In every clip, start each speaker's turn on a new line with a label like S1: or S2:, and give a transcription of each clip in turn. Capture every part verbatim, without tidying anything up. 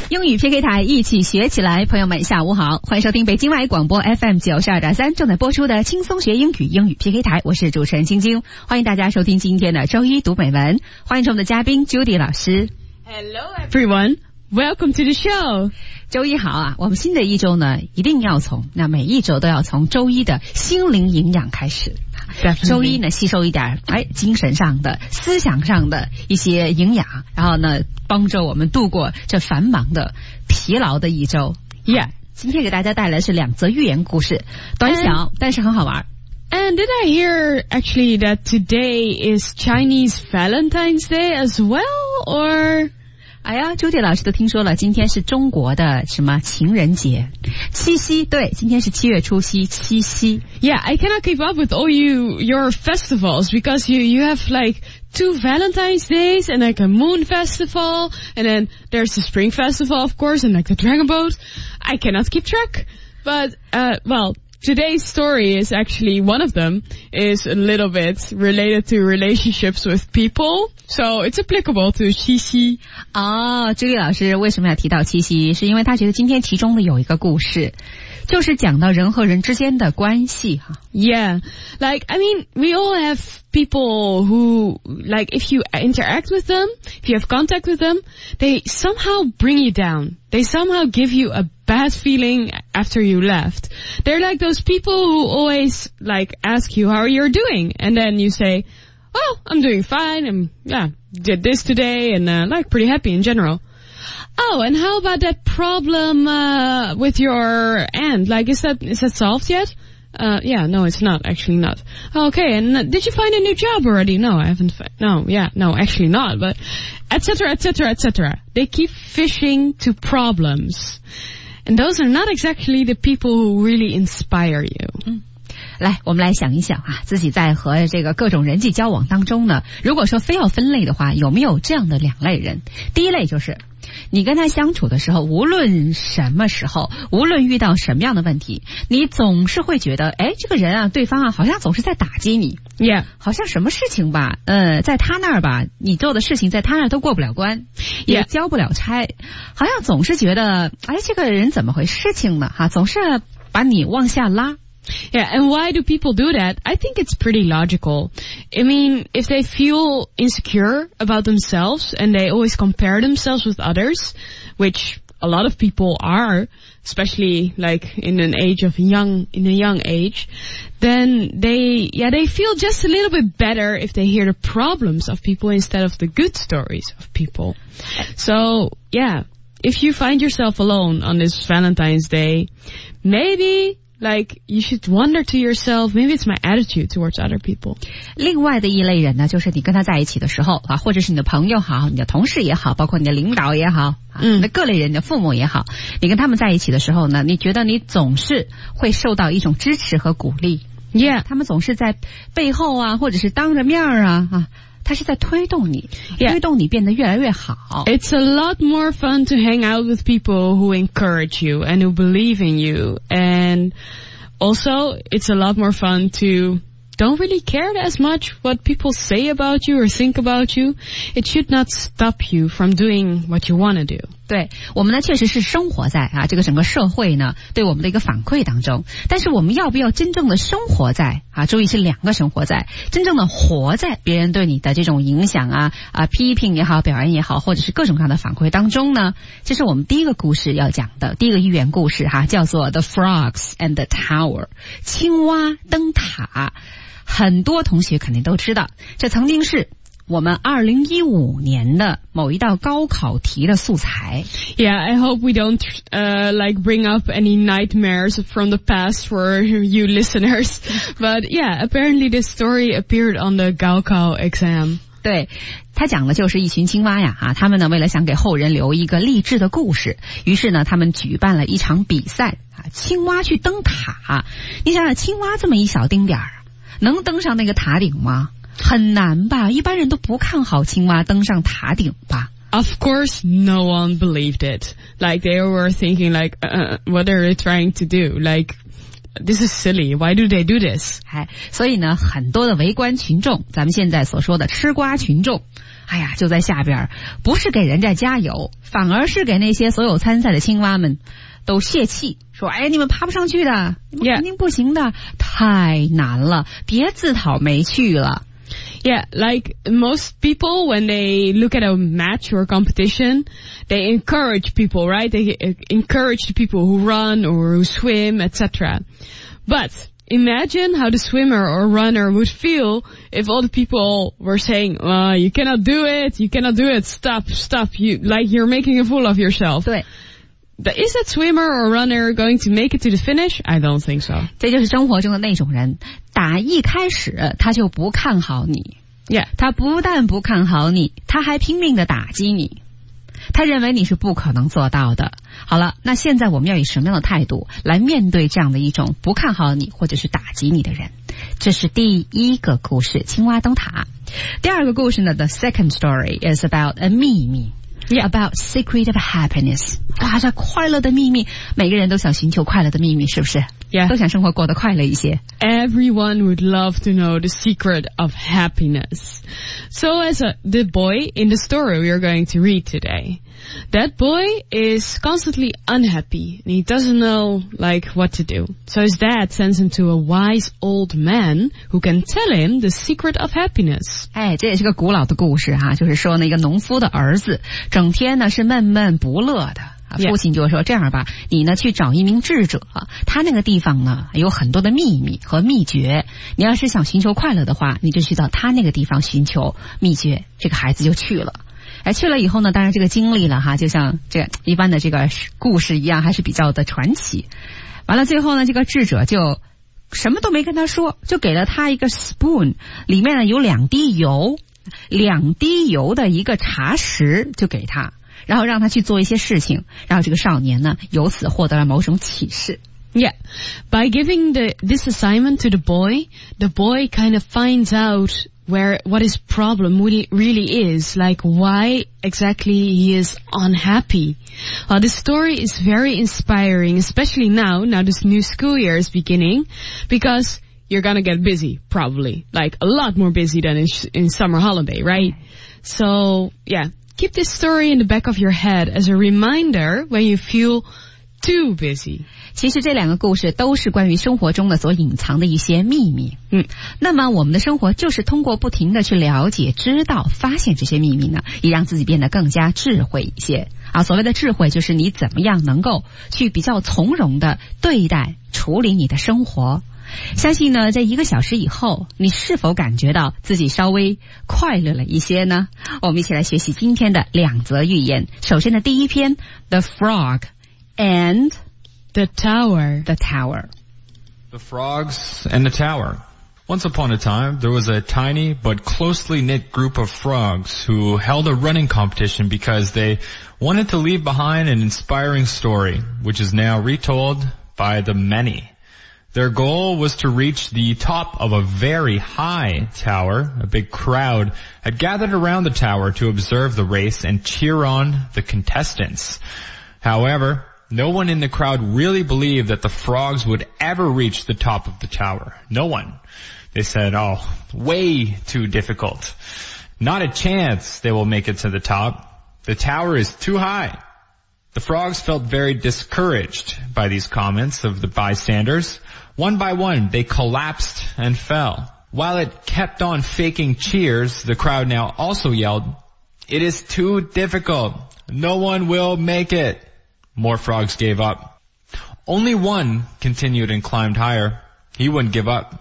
S1: 英语 P K 台一起学起来，朋友们下午好，欢迎收听北京外语广播 F M 九十二点三正在播出的轻松学英语英语 P K 台，我是主持人晶晶，欢迎大家收听今天的周一读美文，欢迎我们的嘉宾 Judy 老师。
S2: Hello everyone, welcome to the show。
S1: 周一好啊，我们新的一周呢一定要从那每一周都要从周一的心灵营养开始。周一呢吸收一点哎精神上的思想上的一些营养，然后呢帮助我们度过这繁忙的疲劳的一周。
S2: Yeah，
S1: 今天给大家带来的是两则寓言故事，短小、and, 但是很好玩。
S2: And did I hear actually that today is Chinese Valentine's Day as well, or...
S1: 哎呀，朱迪老师都听说了，今天是中国的什么情人节，七夕，对，今天是七月除夕，七夕。
S2: Yeah, I cannot keep up with all you your festivals because you you have like two Valentine's Days and like a moon festival, and then there's the spring festival, of course, and like the dragon boat. I cannot keep track, but uh, well, today's story is actually one of them is a little bit related to relationships with people, so it's applicable to 七夕。
S1: 哦，朱莉老师为什么要提到七夕？是因为他觉得今天其中的有一个故事，就是讲到人和人之间的关系哈。
S2: Yeah, like I mean, we all have people who, like, if you interact with them, if you have contact with them, they somehow bring you down. They somehow give you a bad feeling after you left. They're like those people who always like ask you how you're doing, and then you say, "Oh, I'm doing fine. I'm yeah, did this today, and uh, like pretty happy in general." Oh, and how about that problem uh, with your aunt? Like, is that is that solved yet? Uh, yeah, no, it's not. Actually, not. Okay, and uh, did you find a new job already? No, I haven't. Fi- no, yeah, no, actually not. But et cetera, et cetera, et cetera. They keep fishing to problems, and those are not exactly the people who really inspire you.
S1: 嗯，来，我们来想一想啊，自己在和这个各种人际交往当中呢，如果说非要分类的话，有没有这样的两类人？第一类就是你跟他相处的时候，无论什么时候，无论遇到什么样的问题，你总是会觉得，哎，这个人啊，对方啊，好像总是在打击你。
S2: Yeah，
S1: 好像什么事情吧，呃，在他那儿吧，你做的事情在他那儿都过不了关，也交不了差，好像总是觉得，哎，这个人怎么回事情呢？哈，总是把你往下拉。
S2: Yeah, and why do people do that? I think it's pretty logical. I mean, if they feel insecure about themselves and they always compare themselves with others, which a lot of people are, especially like in an age of young, in a young age, then they, yeah, they feel just a little bit better if they hear the problems of people instead of the good stories of people. So, yeah, if you find yourself alone on this Valentine's Day, maybe like, you should wonder to yourself, maybe it's my attitude towards other people.
S1: 另外的一类人呢，就是你跟他在一起的时候啊，或者是你的朋友好，你的同事也好，包括你的领导也好，啊，
S2: 嗯，
S1: 你的各类人，你的父母也好，你跟他们在一起的时候呢，你觉得你总是会受到一种支持和鼓励。
S2: Yeah，
S1: 他们总是在背后啊，或者是当着面啊，啊。它是在推动你，
S2: yeah.
S1: 推动你变得越来越好。
S2: It's a lot more fun to hang out with people who encourage you and who believe in you. And also, it's a lot more fun to don't really care as much what people say about you or think about you. It should not stop you from doing what you want to do.
S1: 对，我们呢确实是生活在啊这个整个社会呢对我们的一个反馈当中，但是我们要不要真正的生活在啊，注意是两个生活在，真正的活在别人对你的这种影响啊啊批评也好，表扬也好，或者是各种各样的反馈当中呢，这是我们第一个故事要讲的第一个寓言故事哈，叫做 The Frogs and the Tower， 青蛙灯塔。很多同学肯定都知道，这曾经是我们二零一五年的某一道高考题的素材。
S2: Yeah, I hope we don't uh, like bring up any nightmares from the past for you listeners. But yeah, apparently this story appeared on the Gaokao exam.
S1: 对，他讲的就是一群青蛙呀啊，他们呢为了想给后人留一个励志的故事，于是呢他们举办了一场比赛啊，青蛙去登塔。你想想，青蛙这么一小丁点儿，能登上那个塔顶吗？很难吧，一般人都不看好青蛙登上塔顶吧。
S2: Of course, no one believed it. Like, they were thinking, like, uh, what are they trying to do? Like, this is silly. Why do they do this?
S1: 哎，所以呢，很多的围观群众，咱们现在所说的吃瓜群众，哎呀，就在下边，不是给人家加油，反而是给那些所有参赛的青蛙们都泄气，说，哎，你们爬不上去的，你们肯定不行的， yeah. 太难了，别自讨没趣了。
S2: Yeah, like most people, when they look at a match or a competition, they encourage people, right? They encourage the people who run or who swim, et cetera. But imagine how the swimmer or runner would feel if all the people were saying, oh, you cannot do it, you cannot do it, stop, stop, you, like you're making a fool of yourself.
S1: 对。
S2: Is that swimmer or runner going to make it to the finish? I don't think so.
S1: 这就是生活中的那种人，打一开始他就不看好你。
S2: Yeah.
S1: 他不但不看好你，他还拼命的打击你。他认为你是不可能做到的。好了，那现在我们要以什么样的态度来面对这样的一种不看好你或者是打击你的人？这是第一个故事，青蛙灯塔。第二个故事呢 ，The second story is about a 秘密。Yeah, about secret of happiness. 哇，这快乐的秘密，每个人都想寻求快乐的秘密，是不是？
S2: Yeah.
S1: 都想生活过得快乐一些。
S2: Everyone would love to know the secret of happiness. So as a, the boy in the story we are going to read today, that boy is constantly unhappy and he doesn't know like what to do. So his dad sends him to a wise old man who can tell him the secret of happiness.
S1: 哎，这也是个古老的故事哈、啊，就是说那个农夫的儿子整天呢是闷闷不乐的。父亲就说这样吧，你呢去找一名智者，他那个地方呢有很多的秘密和秘诀，你要是想寻求快乐的话，你就去到他那个地方寻求秘诀。这个孩子就去了，哎，去了以后呢，当然这个经历了哈，就像这一般的这个故事一样，还是比较的传奇。完了最后呢，这个智者就什么都没跟他说，就给了他一个 spoon， 里面呢有两滴油，两滴油的一个茶匙就给他。然后让他去做一些事情，然后这个少年呢，由此获得了某种启示。
S2: Yeah, by giving the this assignment to the boy, the boy kind of finds out where what his problem really really is, like why exactly he is unhappy. Uh, this story is very inspiring, especially now. Now this new school year is beginning, because you're gonna get busy, probably, like a lot more busy than in, in summer holiday, right? So yeah. Keep this story in the back of your head as a reminder when you feel too busy.
S1: 其实这两个故事都是关于生活中的所隐藏的一些秘密。嗯，那么我们的生活就是通过不停的去了解、知道、发现这些秘密呢，也让自己变得更加智慧一些。啊，所谓的智慧就是你怎么样能够去比较从容的对待、处理你的生活。相信呢，在一个小时以后，你是否感觉到自己稍微快乐了一些呢？我们一起来学习今天的两则寓言。首先的第一篇 ，The Frog and
S2: the Tower.
S1: The Tower.
S3: The Frogs and the Tower. Once upon a time, there was a tiny but closely knit group of frogs who held a running competition because they wanted to leave behind an inspiring story, which is now retold by the many. Their goal was to reach the top of a very high tower. A big crowd had gathered around the tower to observe the race and cheer on the contestants. However, no one in the crowd really believed that the frogs would ever reach the top of the tower. No one. They said, oh, way too difficult. Not a chance they will make it to the top. The tower is too high. The frogs felt very discouraged by these comments of the bystanders. One by one, they collapsed and fell. While it kept on faking cheers, the crowd now also yelled, "It is too difficult. No one will make it." More frogs gave up. Only one continued and climbed higher. He wouldn't give up.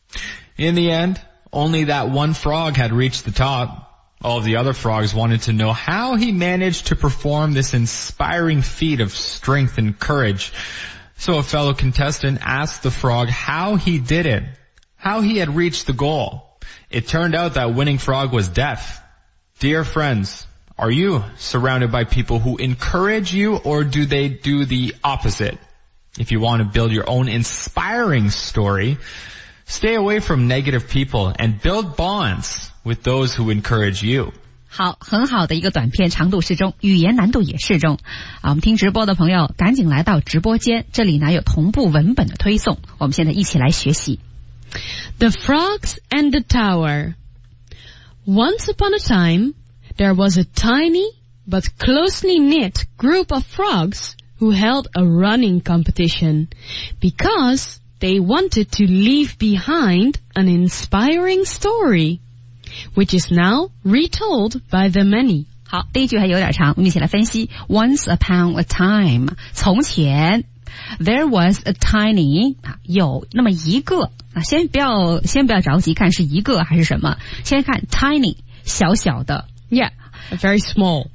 S3: In the end, only that one frog had reached the top. All of the other frogs wanted to know how he managed to perform this inspiring feat of strength and courage. So a fellow contestant asked the frog how he did it, how he had reached the goal. It turned out that winning frog was deaf. Dear friends, are you surrounded by people who encourage you, or do they do the opposite? If you want to build your own inspiring story, stay away from negative people and build bonds with those who encourage you.
S1: 好，很好的一个短片，长度适中，语言难度也适中啊。我们听直播的朋友赶紧来到直播间，这里呢有同步文本的推送，我们现在一起来学习。
S2: The Frogs and the Tower. Once upon a time, there was a tiny but closely knit group of frogs who held a running competition because they wanted to leave behind an inspiring story, which is now retold by the many.
S1: 好，第一句还有点长，我们一起来分析。Once upon a time， 从前 there was a tiny， 有那么一个啊，先不要先不要着急看是一个还是什么，先看 tiny 小小的
S2: Yeah, very small.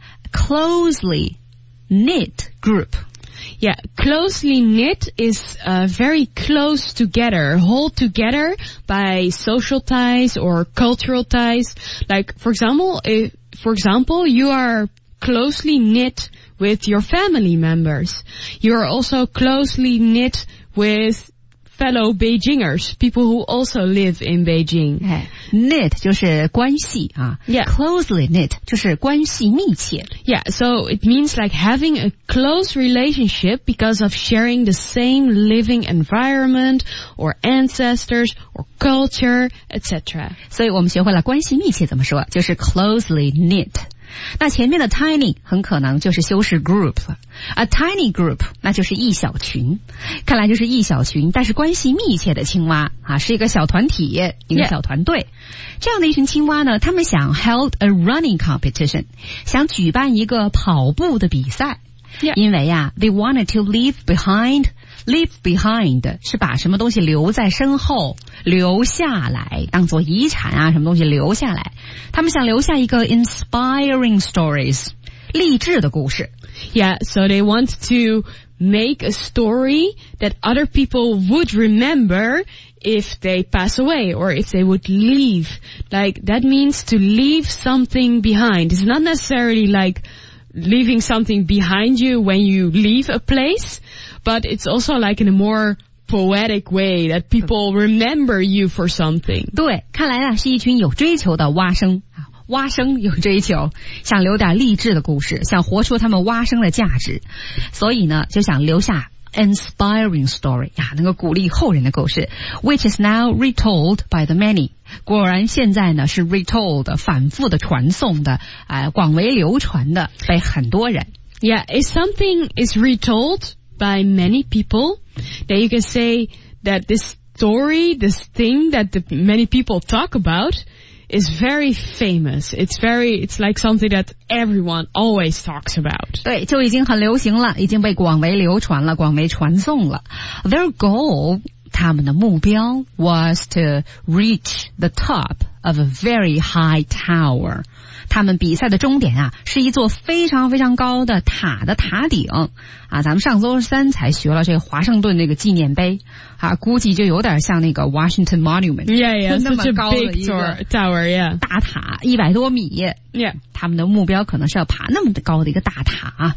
S1: closely knit group.
S2: Yeah, closely knit is uh, very close together, hold together by social ties or cultural ties. Like, for example, if, for example, you are closely knit with your family members. You are also closely knit with fellow Beijingers, people who also live in Beijing.
S1: Knit 就是关系啊
S2: Yeah.
S1: Closely knit 就是关系密切
S2: Yeah, so it means like having a close relationship because of sharing the same living environment or ancestors or culture, et cetera.
S1: 所以我们学会了关系密切怎么说，就是 closely knit。那前面的 tiny 很可能就是修饰 group a tiny group 那就是一小群，看来就是一小群但是关系密切的青蛙啊，是一个小团体，一个小团队。Yeah. 这样的一群青蛙呢，他们想 held a running competition， 想举办一个跑步的比赛。
S2: Yeah.
S1: 因为呀 they wanted to leave behind leave behind 是把什么东西留在身后，留下来，当做遗产啊，什么东西留下来。他们想留下一个 inspiring stories 励志的故事。
S2: Yeah, so they want to make a story that other people would remember if they pass away or if they would leave. Like, that means to leave something behind. It's not necessarily like leaving something behind you when you leave a place, but it's also like in a more poetic way that people remember you for something.
S1: 对，看来啊是一群有追求的蛙生啊，蛙生有追求，想留点励志的故事，想活出他们蛙生的价值，所以呢就想留下 inspiring story 呀，能够鼓励后人的故事 which is now retold by the many。 果然现在呢是 retold 反复的传颂的，呃，广为流传的，被很多人。
S2: Yeah, if something is retold by many people, then you can say that this story, this thing that the many people talk about is very famous. It's very, it's like something that everyone always talks about.
S1: 对，就已经很流行了，已经被广为流传了，广为传颂了。 Their goal， 他们的目标 was to reach the top of a very high tower。 他们比赛的终点啊，是一座非常非常高的塔的塔顶啊。咱们上周三才学了这个华盛顿那个纪念碑啊，估计就有点像那个 Washington Monument。
S2: Yeah, yeah,
S1: 那么
S2: such a
S1: 高的
S2: big
S1: 一个
S2: tower, yeah.
S1: 大塔，一百多米。
S2: Yeah.
S1: 他们的目标可能是要爬那么高的一个大塔啊。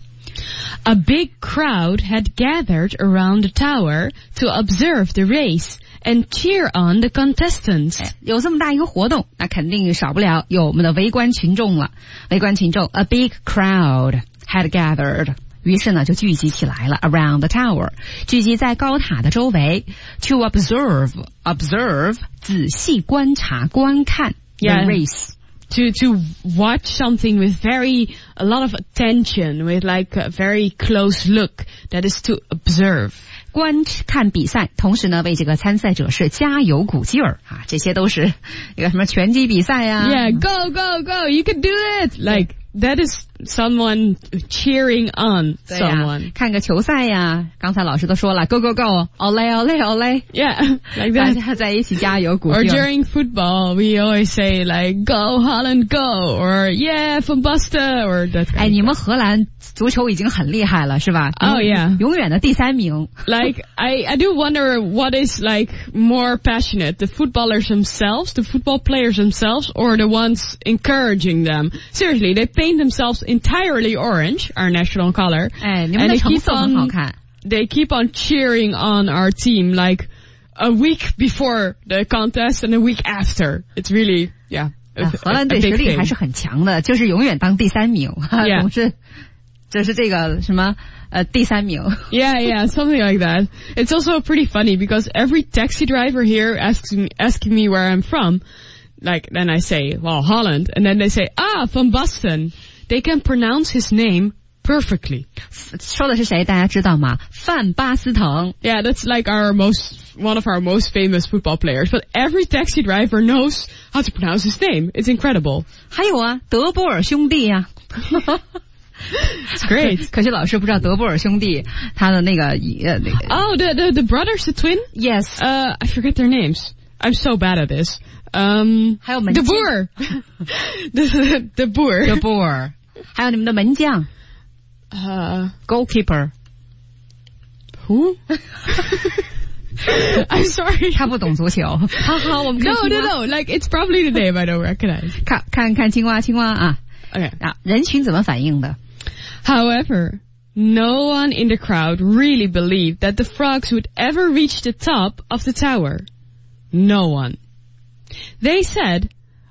S2: A big crowd had gathered around the tower to observe the race and cheer on the contestants.
S1: 有这么大一个活动，那肯定少不了有我们的围观群众了。围观群众 ，a big crowd had gathered， 于是呢就聚集起来了 around the tower， 聚集在高塔的周围 to observe observe 仔细观察观看 the
S2: Yeah.
S1: race。To,
S2: to watch something with very, a lot of attention, with like a very close look, that is to observe.
S1: 观看比赛，同时呢为这个参赛者是加油鼓劲儿啊，这些都是一个什么拳击比赛啊
S2: Yeah, go, go, go, you can do it! Like, that is someone cheering on
S1: 对啊
S2: someone.
S1: 看个球赛呀，刚才老师都说了 go go go olé olé olé
S2: Yeah, like
S1: 大
S2: that.
S1: 家在一起加油鼓
S2: Or
S1: 劲儿
S2: during football, we always say like, go Holland go, or yeah, Van Basten, or that kind
S1: 哎，
S2: of
S1: 你们荷兰足球已经很厉害了，是吧？
S2: Oh, yeah.
S1: 永远的第三名。
S2: Like, I, I do wonder what is, like, more passionate, the footballers themselves, the football players themselves, or the ones encouraging them. Seriously, they paint themselves entirely orange, our national color.
S1: 哎，你们
S2: And
S1: 的
S2: they
S1: 成
S2: keep
S1: 色很好
S2: on,
S1: 看。
S2: they keep on cheering on our team, like, a week before the contest and a week after. It's really, yeah.
S1: 啊、荷兰队实力还是很强的，就是永远当第三名，
S2: yeah.
S1: 总是就是这个什么呃第三名。
S2: Yeah, yeah, something like that. It's also pretty funny because every taxi driver here asks me asking me where I'm from. Like then I say, well, Holland, and then they say, ah, from Boston. They can pronounce his name perfectly.
S1: 说的是谁？大家知道吗？范巴斯滕。
S2: Yeah, that's like our most one of our most famous football players. But every taxi driver knows how to pronounce his name. It's incredible.
S1: 还有啊，德波尔兄弟呀、啊。
S2: It's great.
S1: 可是老师不知道德波尔兄弟他的那个呃那个。
S2: Oh, the the the brothers, the twin?
S1: Yes.
S2: Uh, I forget their names. I'm so bad at this. Um,
S1: 还有门将
S2: the Boer. the the Boer.
S1: The Boer. 还有你们的门将。
S2: Uh,
S1: goalkeeper.
S2: Who? I'm sorry.
S1: 他不懂足球。好好，我们看
S2: No, no, no. Like it's probably the name I don't recognize.
S1: 看看看青蛙，青蛙啊。
S2: Okay.
S1: 啊，人群怎么反应的？
S2: However, no one in the crowd really believed that the frogs would ever reach the top of the tower. No one. They said,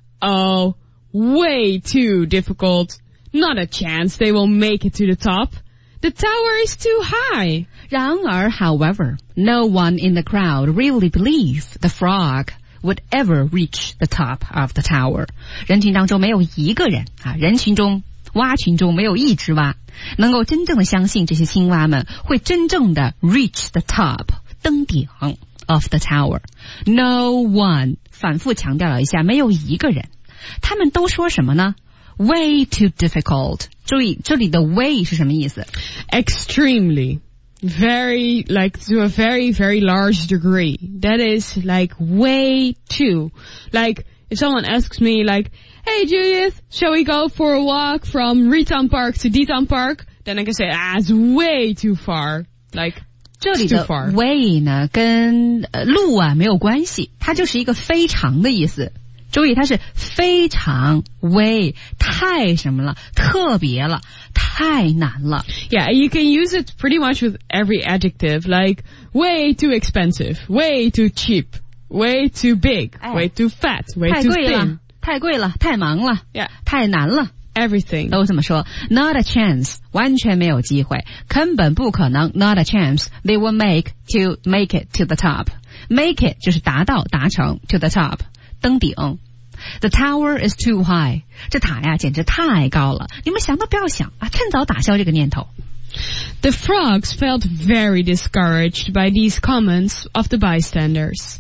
S2: "Oh, way too difficult. Not a chance they will make it to the top. The tower is too high."
S1: 然而 however, no one in the crowd really believed the frog would ever reach the top of the tower. 人群当中没有一个人啊，人群中蛙群中没有一只蛙能够真正的相信这些青蛙们会真正的 reach the top 登顶 of the tower. No one 反复强调了一下，没有一个人。他们都说什么呢？Way too difficult. 注意，这里的 way 是什么意思？
S2: Extremely. Very, like, to a very, very large degree. That is, like, way too. Like, if someone asks me, like, hey, Judith, shall we go for a walk from Reton Park to Deton Park? Then I can say, ah, it's way too far. Like,
S1: 这里的 way 呢，跟、呃、路啊没有关系，它就是一个非常的意思。注意，它是非常 way 太什么了，特别了，太难了。
S2: Yeah, you can use it pretty much with every adjective, like way too expensive, way too cheap, way too big, way too fat, way too thin.
S1: 太贵了，太忙了，
S2: yeah,
S1: 太难了。
S2: Everything
S1: 都这么说 ，not a chance， 完全没有机会，根本不可能 ，not a chance they will make to make it to the top。make it 就是达到、达成 to the top， 登顶。The tower is too high， 这塔呀简直太高了，你们想都不要想啊，趁早打消这个念头。
S2: The frogs felt very discouraged by these comments of the bystanders.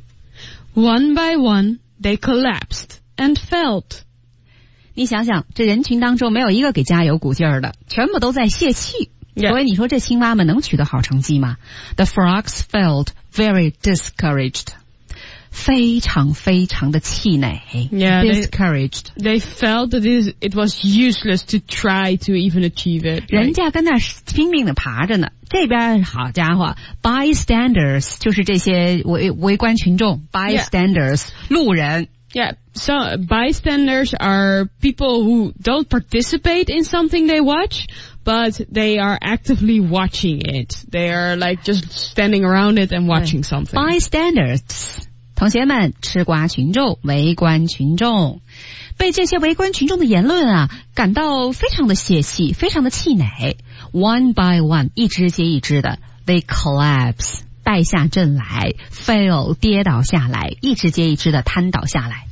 S2: One by one, they collapsed and felt.
S1: 你想想，这人群当中没有一个给加油鼓劲儿的，全部都在泄气。
S2: Yeah.
S1: 所以你说这青蛙们能取得好成绩吗？ The frogs felt very discouraged. 非常非常的气馁
S2: yeah,
S1: discouraged.
S2: They, they felt that it, it was useless to try to even achieve it.
S1: 人家跟那拼命的爬着呢，这边好家伙 bystanders 就是这些围围观群众 bystanders、yeah. 路人。
S2: Yeah, so bystanders are people who don't participate in something they watch, but they are actively watching it. They are like just standing around it and watching something.
S1: Bystanders. 同学们，吃瓜群众，围观群众，被这些围观群众的言论啊，感到非常的泄气，非常的气馁。One by one， 一支接一支的 ，they collapse， 败下阵来 ，fail， 跌倒下来，一支接一支的瘫倒下来。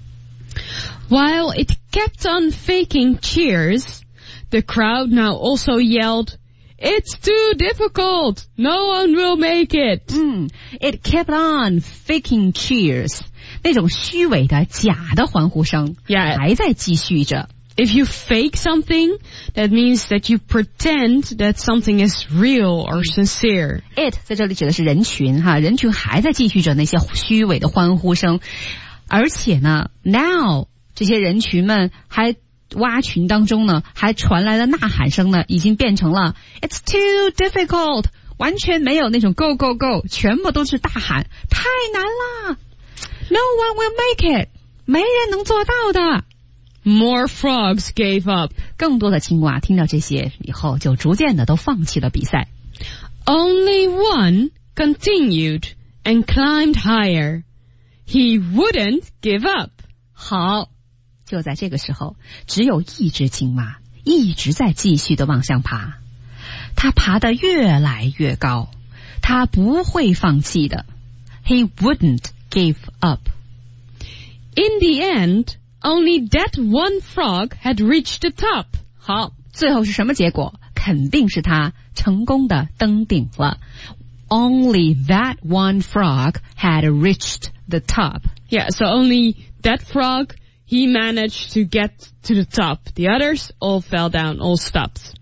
S2: While it kept on faking cheers, the crowd now also yelled.It's too difficult. No one will make it.
S1: 嗯 ，It kept on faking cheers. 那种虚伪的、假的欢呼声
S2: ，yeah.
S1: 还在继续着。
S2: If you fake something, that means that you pretend that something is real or sincere.
S1: It 在这里指的是人群哈，人群还在继续着那些虚伪的欢呼声，而且呢 ，now 这些人群们还。蛙群当中呢，还传来的呐喊声呢，已经变成了 "It's too difficult"， 完全没有那种 "Go go go"， 全部都是大喊，太难了 "No one will make it"， 没人能做到的。
S2: More frogs gave up，
S1: 更多的青蛙听到这些以后，就逐渐的都放弃了比赛。
S2: Only one continued and climbed higher. He wouldn't give up.
S1: 好。 就在这个时候，只有一只青蛙一直在继续的往上爬，它爬得越来越高，它不会放弃的。He wouldn't give up.
S2: In the end, only that one frog had reached the top.
S1: 好，最后是什么结果？肯定是他成功的登顶了。Only that one frog had reached the top.
S2: Yeah, so only that frog, he managed to get to the top. The others all fell down, all stopped.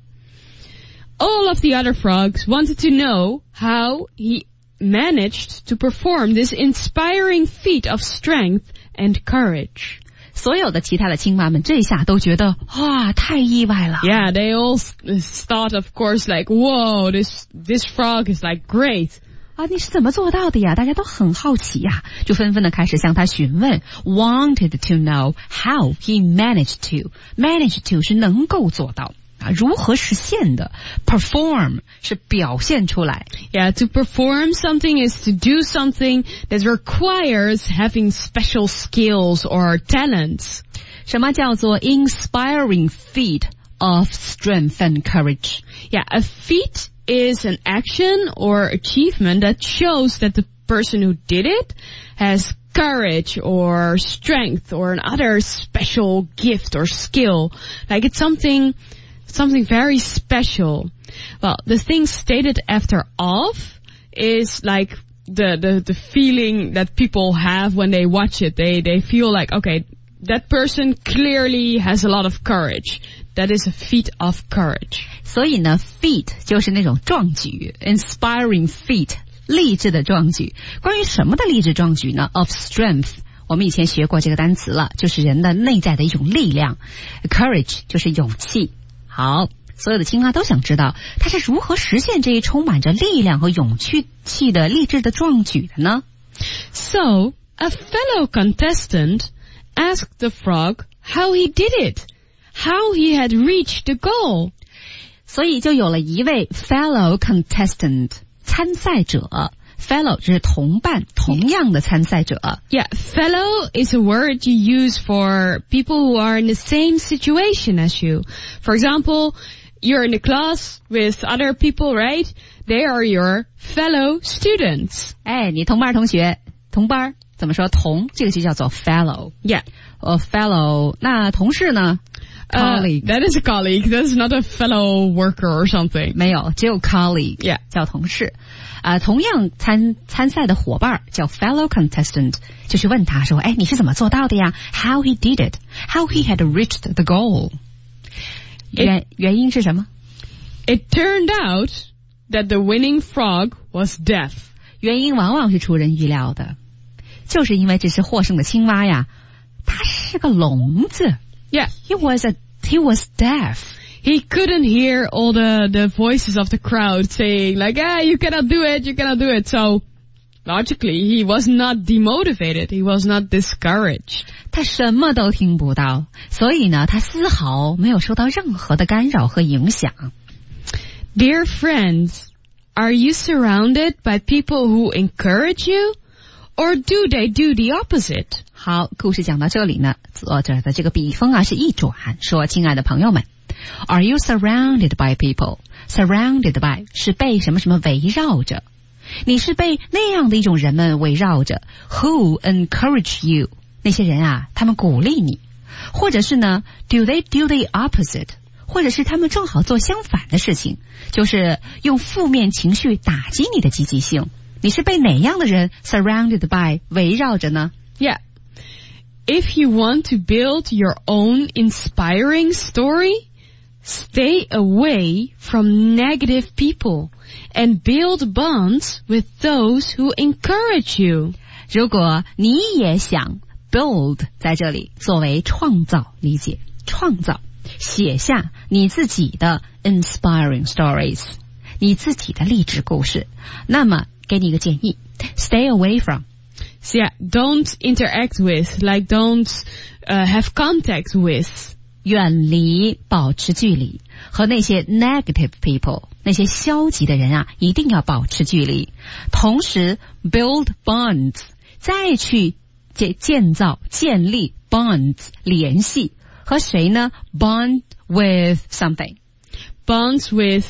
S2: All of the other frogs wanted to know how he managed to perform this inspiring feat of strength and courage.
S1: 所有的其他的青蛙们这下都觉得哇，太意外了。
S2: Yeah, they all thought, of course, like, whoa, this this frog is like great.
S1: 啊，你是怎么做到的呀？大家都很好奇呀，就纷纷的开始向他询问 ，wanted to know how he managed to. Managed to 是能够做到啊，如何实现的 ？Perform 是表现出来。
S2: Yeah, to perform something is to do something that requires having special skills or talents.
S1: 什么叫做 inspiring feat of strength and courage?
S2: Yeah, a feat is an action or achievement that shows that the person who did it has courage or strength or another special gift or skill. Like it's something something very special. Well, the thing stated after of is like the, the, the feeling that people have when they watch it. They, they feel like, okay, that person clearly has a lot of courage. That is a feat of courage.
S1: 所以呢 feat 就是那种壮举 inspiring feat 励志的壮举。关于什么的励志壮举呢 of strength 我们以前学过这个单词了，就是人的内在的一种力量。 courage 就是勇气。好，所有的青蛙都想知道他是如何实现这一充满着力量和勇气的励志的壮举的呢？
S2: So, a fellow contestant asked the frog how he did it, how he had reached the goal.
S1: 所以就有了一位 fellow contestant 参赛者。Fellow 是同伴，同样的参赛者。
S2: Yeah, fellow is a word you use for people who are in the same situation as you. For example, you're in a class with other people, right? They are your fellow students.
S1: 哎，你同班同学，同班怎么说？同这个就叫做 fellow.
S2: Yeah.
S1: 呃、uh, fellow 那同事呢？ Colleague.
S2: Uh, that is a colleague. That's not a fellow worker or something.
S1: 没有，只有 colleague.
S2: Yeah.
S1: 叫同事。啊、呃，同样参参赛的伙伴叫 fellow contestant， 就是问他说，哎，你是怎么做到的呀 ？How he did it? How he had reached the goal? 原原因是什么
S2: ？It turned out that the winning frog was deaf.
S1: 原因往往是出人意料的，就是因为这只获胜的青蛙呀，它是个聋子。
S2: Yeah,
S1: he was a he was deaf.
S2: He couldn't hear all the, the voices of the crowd saying like, ah, you cannot do it, you cannot do it. So, logically, he was not demotivated. He was not discouraged.
S1: 他什么都听不到，所以呢，他丝毫没有受到任何的干扰和影响。
S2: Dear friends, are you surrounded by people who encourage you? Or do they do the opposite?
S1: 好，故事讲到这里呢，作者的这个笔锋啊是一转，说，亲爱的朋友们。Are you surrounded by people? Surrounded by 是被什么什么围绕着，你是被那样的一种人们围绕着。Who encourage you? 那些人啊，他们鼓励你，或者是呢 ，Do they do the opposite? 或者是他们正好做相反的事情，就是用负面情绪打击你的积极性。你是被哪样的人 surrounded by 围绕着呢？
S2: Yeah. If you want to build your own inspiring story,Stay away from negative people and build bonds with those who encourage you.
S1: 如果你也想 build 在这里作为创造理解，创造写下你自己的 inspiring stories， 你自己的励志故事，那么给你一个建议 ，stay away from.
S2: So yeah, don't interact with, like don't uh, have contact with.
S1: 远离，保持距离，和那些 negative people 那些消极的人啊，一定要保持距离。同时 build bonds 再去建建造建立 bonds 联系，和谁呢 ？Bond with something.
S2: Bonds with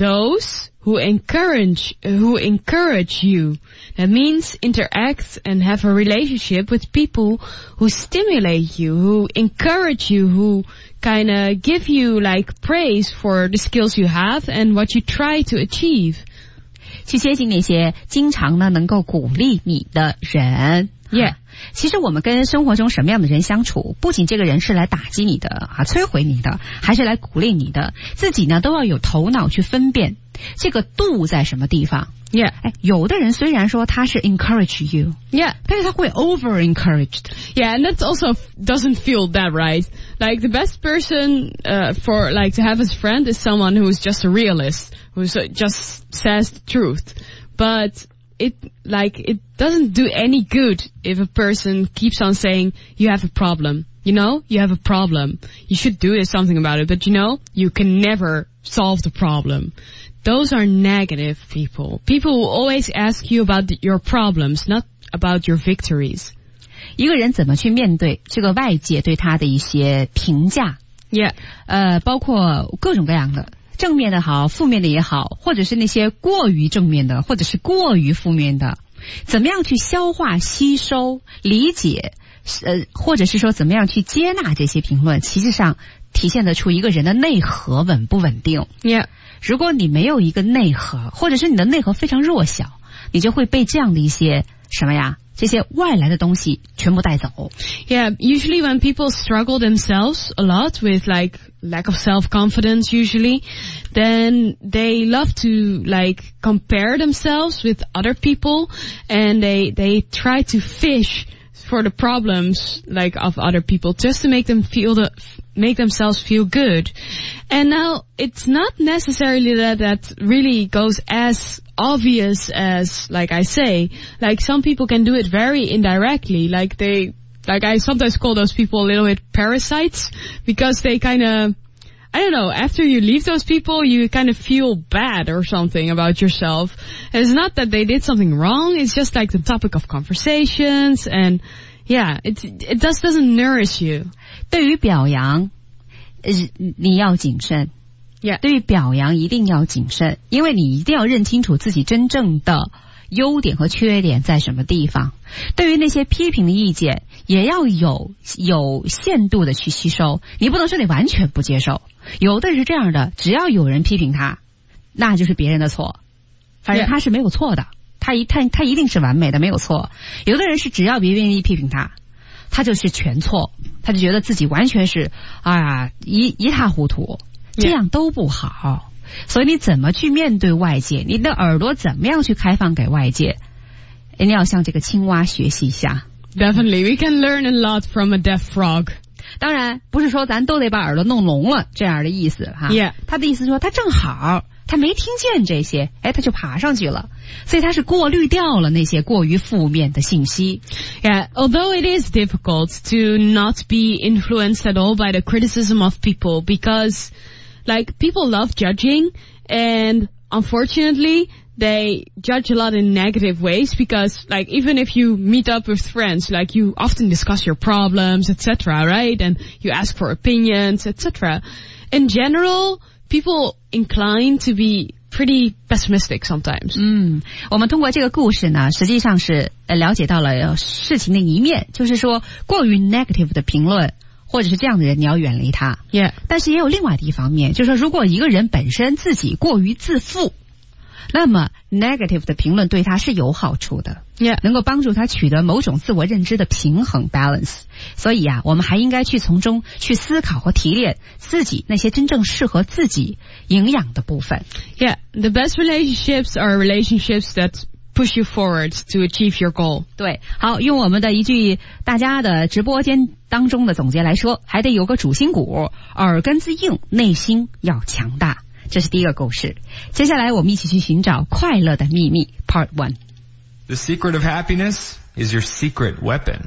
S2: those who encourage who encourage you. That means interact and have a relationship with people who stimulate you, who encourage you, who kind of give you like praise for the skills you have and what you try to achieve.
S1: 去接近那些经常呢能够鼓励你的人。
S2: Yeah.
S1: 其实我们跟生活中什么样的人相处，不仅这个人是来打击你的啊，摧毁你的，还是来鼓励你的，自己呢都要有头脑去分辨这个度在什么地方。
S2: Yeah.
S1: 哎，有的人虽然说他是 encourage you,
S2: Yeah.
S1: 但是他会 over encouraged.
S2: Yeah, and that also doesn't feel that right. Like the best person uh, for like to have as friend is someone who's just a realist, who just says the truth. But it like it doesn't do any good if a person keeps on saying you have a problem. You know, you have a problem. You should do something about it, but you know, you can never solve the problem. Those are negative people. People will always ask you about the, your problems, not about your victories.
S1: 一个人怎么去面对这个外界对他的一些评价？
S2: Yeah.
S1: 呃，包括各种各样的。正面的好，负面的也好，或者是那些过于正面的，或者是过于负面的，怎么样去消化、吸收、理解，呃，或者是说怎么样去接纳这些评论，其实上体现得出一个人的内核稳不稳定。
S2: Yeah.
S1: 如果你没有一个内核，或者是你的内核非常弱小，你就会被这样的一些什么呀？这些外来的东西全部带走。
S2: Yeah, usually when people struggle themselves a lot with like lack of self-confidence usually, then they love to like compare themselves with other people and they, they try to fish for the problems like of other people just to make them feel the, make themselves feel good. And now it's not necessarily that that really goes as obvious as, like I say, like some people can do it very indirectly, like they, like I sometimes call those people a little bit parasites, because they kind of, I don't know, after you leave those people, you kind of feel bad or something about yourself. And it's not that they did something wrong, it's just like the topic of conversations, and yeah, it, it just doesn't nourish you.
S1: 对于表扬，呃，你要谨慎。
S2: Yeah.
S1: 对于表扬一定要谨慎，因为你一定要认清楚自己真正的优点和缺点在什么地方。对于那些批评的意见，也要有有限度的去吸收，你不能说你完全不接受。有的人是这样的，只要有人批评他，那就是别人的错，反正他是没有错的，他一他他一定是完美的，没有错。有的人是只要别人一批评他，他就是全错，他就觉得自己完全是啊一一塌糊涂。这样都不好，所以你怎么去面对外界？你的耳朵怎么样去开放给外界？你要向这个青蛙学习一下。
S2: Definitely, we can learn a lot from a deaf frog.
S1: 当然，不是说咱都得把耳朵弄聋了这样的意思哈。
S2: Yeah.
S1: 他的意思说，他正好他没听见这些，哎，他就爬上去了，所以他是过滤掉了那些过于负面的信息。
S2: Yeah, although it is difficult to not be influenced at all by the criticism of people, because like, people love judging, and unfortunately, they judge a lot in negative ways, because, like, even if you meet up with friends, like, you often discuss your problems, et cetera, right? And you ask for opinions, et cetera. In general, people incline to be pretty pessimistic sometimes.
S1: 嗯，我们通过这个故事呢，实际上是呃了解到了事情的一面，就是说，过于 negative 的评论，或者是这样的人，你要远离他。
S2: Yeah.
S1: 但是也有另外的一方面，就是说，如果一个人本身自己过于自负，那么 negative 的评论对他是有好处的。
S2: Yeah.
S1: 能够帮助他取得某种自我认知的平衡 balance。所以啊，我们还应该去从中去思考和提炼自己那些真正适合自己营养的部分。
S2: Yeah, the best relationships are relationships that push you forward to achieve your goal.
S1: 对，好，用我们的一句大家的直播间当中的总结来说，还得有个主心骨，耳根子硬，内心要强大。这是第一个故事。接下来我们一起去寻找快乐的秘密 Part one。
S3: The secret of happiness is your secret weapon.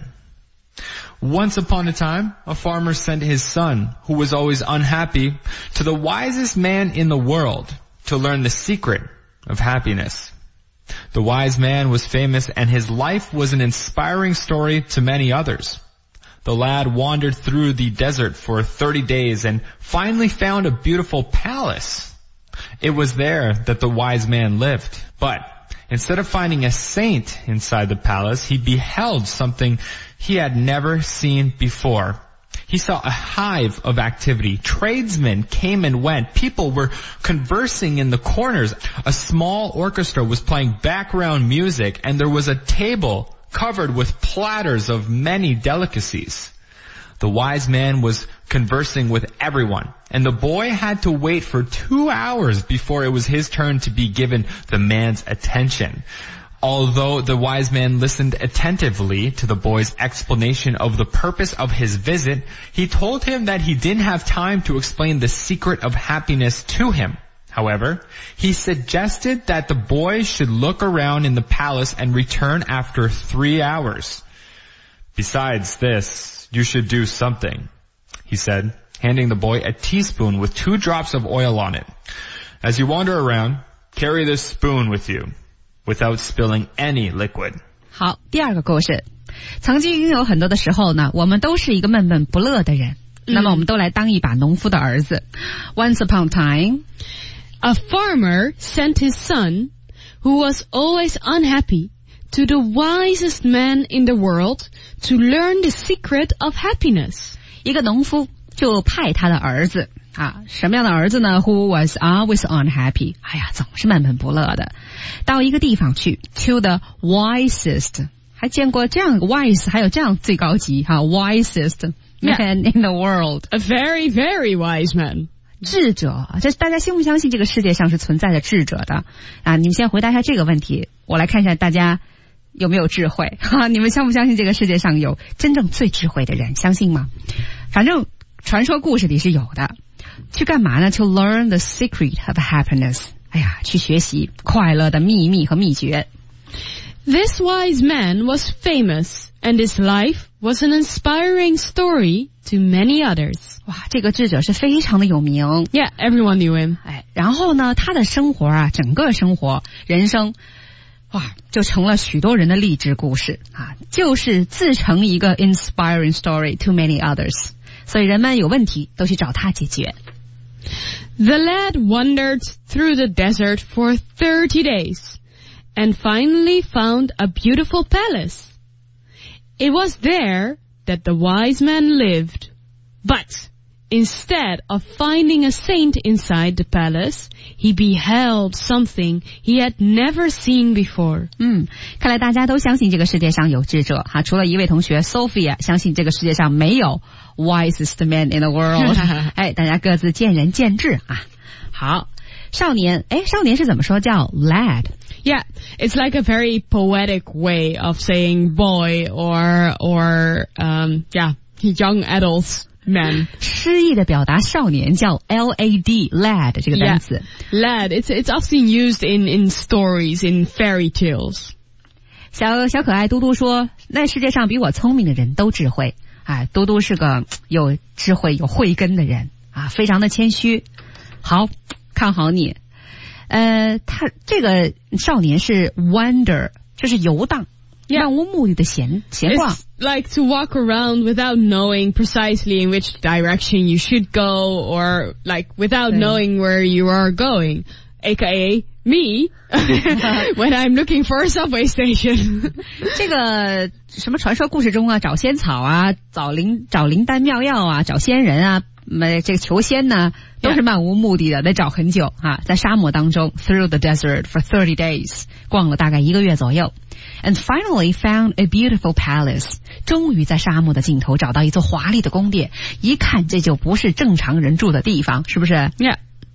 S3: Once upon a time, a farmer sent his son, who was always unhappy, to the wisest man in the world to learn the secret of happiness. The wise man was famous, and his life was an inspiring story to many others. The lad wandered through the desert for thirty days and finally found a beautiful palace. It was there that the wise man lived. But instead of finding a saint inside the palace, he beheld something he had never seen before. He saw a hive of activity. Tradesmen came and went. People were conversing in the corners. A small orchestra was playing background music, and there was a table covered with platters of many delicacies. The wise man was conversing with everyone, and the boy had to wait for two hours before it was his turn to be given the man's attention. Although the wise man listened attentively to the boy's explanation of the purpose of his visit, he told him that he didn't have time to explain the secret of happiness to him. However, he suggested that the boy should look around in the palace and return after three hours. Besides this, you should do something, he said, handing the boy a teaspoon with two drops of oil on it. As you wander around, carry this spoon with you.Without spilling any liquid.
S1: 好，第二个故事。曾经有很多的时候呢，我们都是一个闷闷不乐的人。嗯、那么我们都来当一把农夫的儿子。Once upon a time,
S2: a farmer sent his son, who was always unhappy, to the wisest man in the world to learn the secret of happiness.
S1: 一个农夫就派他的儿子。啊，什么样的儿子呢 ？Who was always unhappy？ 哎呀，总是闷闷不乐的。到一个地方去 ，to the wisest， 还见过这样一个 wise， 还有这样最高级哈 ，wisest man in the world，
S2: a very very wise man，
S1: 智者。这大家相不相信这个世界上是存在着智者的？啊，你们先回答一下这个问题，我来看一下大家有没有智慧哈？你们相不相信这个世界上有真正最智慧的人？相信吗？反正传说故事里是有的。去干嘛呢 ？To learn the secret of happiness。哎呀，去学习快乐的秘密和秘诀。
S2: This wise man was famous, and his life was an inspiring story to many others.
S1: 哇，这个智者是非常的有名。
S2: Yeah, everyone knew him.
S1: 哎，然后呢，他的生活啊，整个生活、人生，哇，就成了许多人的励志故事啊，就是自成一个 inspiring story to many others。所以人们有问题都去找他解决。
S2: The lad wandered through the desert for thirty days and finally found a beautiful palace. It was there that the wise man lived. But instead of finding a saint inside the palace, he beheld something he had never seen before.
S1: 嗯，看来大家都相信这个世界上有智者哈，除了一位同学 Sophia 相信这个世界上没有 wisest man in the world。哎，大家各自见仁见智啊。好，少年，哎，少年是怎么说？叫 lad。
S2: Yeah, it's like a very poetic way of saying boy or or um yeah, young adults. Man.
S1: 诗意的表达少年叫 L A D lad 这个单词。
S2: Yeah, lad. It's it's often used in in stories, in fairy tales.
S1: 小小可爱嘟嘟说，那世界上比我聪明的人都智慧。哎，嘟嘟是个有智慧、有慧根的人啊，非常的谦虚。好，看好你。呃，他这个少年是 wander， 就是游荡。
S2: Yeah.
S1: 漫无目的的闲闲逛。
S2: It's like to walk around without knowing precisely in which direction you should go, or like without knowing where you are going, aka me when I'm looking for a subway station.
S1: 这个什么传说故事中啊，找仙草啊，找灵找灵丹妙药啊，找仙人啊，这个求仙呢，都是漫无目的的，得找很久啊，在沙漠当中 through the desert for thirty days 逛了大概一个月左右。And finally found a beautiful palace. 终于在沙漠的尽头找到一座华丽的宫殿，一看这就不是正常人住的地方，是不是？
S2: Yeah.